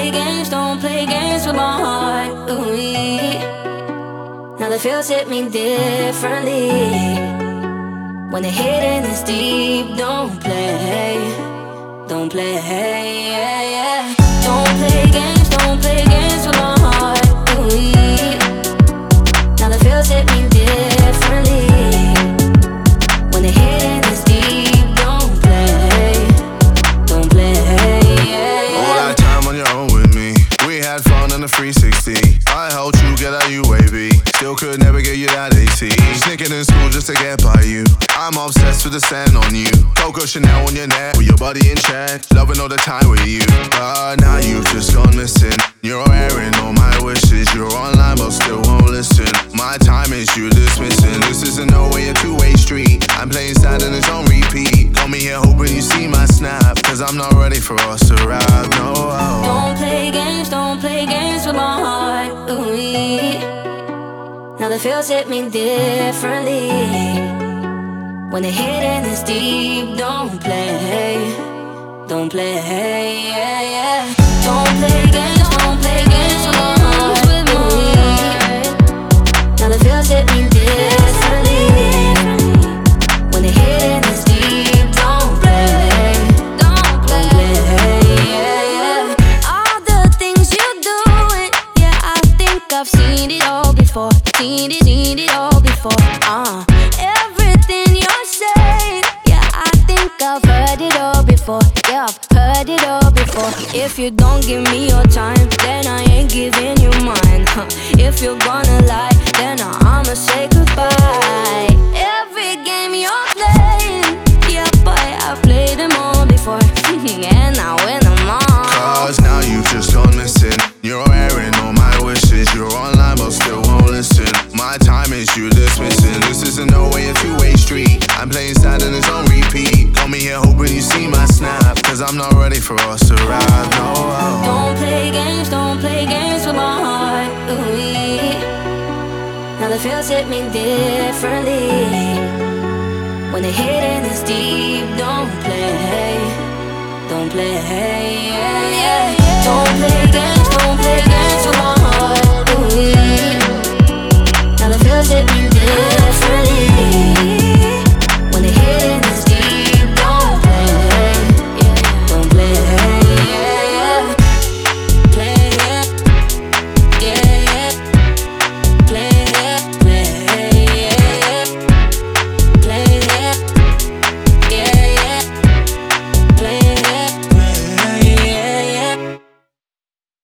play games with my heart. Ooh, now the feels hit me differently. When the hidden is deep, don't play, don't play, yeah, yeah. Don't play games with my heart. Ooh, now the feels hit me differently. When the hidden is deep, don't play, yeah, yeah. All that time on your own with me, we had fun in the 360. I helped you get out UAV, still could never get you that AC. Sneaking in school just to get by you. I'm obsessed with the sand on you. Coco Chanel on your neck, with your body in check. Loving all the time with you. But now you've just gone missing. You're airing all my wishes. You're online but still won't listen. My time is you dismissing. This isn't no way a two-way street. I'm playing sad and it's on repeat. Got me here hoping you see my snap, cause I'm not ready for us to rap, no. Don't play games with my heart. Ooh, now the feels hit me differently. When the hidden is deep, don't play, yeah, yeah. Don't play games with my heart. Now the feels hit me differently. When the hidden is deep, don't play, yeah, yeah. All the things you doing, yeah, I think I've seen it all before. Seen it all before. Everything you're saying, yeah, I think I've heard it all before. Yeah, I've heard it all before. If you don't give me your time, then I ain't giving you mine. If you're gonna lie, then I'ma say goodbye. Every game you're playing, yeah, boy, I've played them all before. And I win them all. Cause now you've just gone missing. You're airing all my wishes. You're online but still won't listen. My time is you dismissing. This isn't no way a two-way street. I'm playing sad and it's on repeat. Got me here hoping you see my snap, cause I'm not ready for us to rap, no. Don't play games with my heart. Ooh, now the feels hit me differently. When the hidden is deep, don't play, yeah, yeah. Don't play games